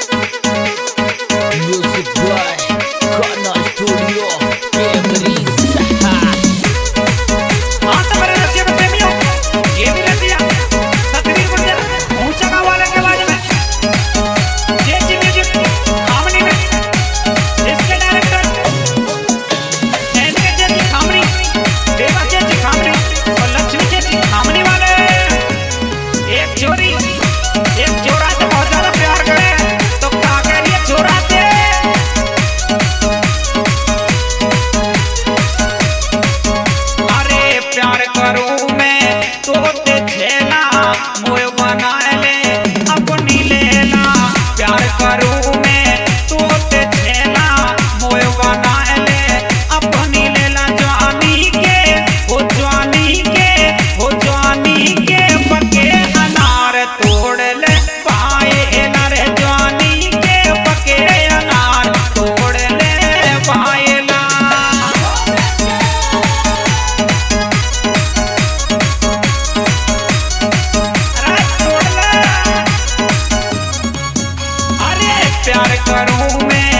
Music by Kana Studio Cambridge। हाँ तो मेरे रसिया प्रेमियों, ये भी रसिया सतवीर गुर्जर ऊंचा गाँव वाले के बारे में जेसी म्यूजिक खामनी में इसके डायरेक्टर एनके जेसी खामनी, देवा जेसी खामनी और लक्ष्मी जेसी खामनी वाले एक चोरी एक चोरा से बहुत ज्यादा प्यार करे तो क्या कह रही है चोरा से। अरे प्यार करूं मैं तो ते छेना मोय बना ले अपनी लेला। प्यार करूं मैं तो ते छेना मोय बना ले अपनी लेला। जवानी के हो जवानी के हो जवानी के पके अनार तोड़ ले पाए ना रे। जवानी के पके अनार तोड़ ले पाए ना। अरे प्यार करूं मैं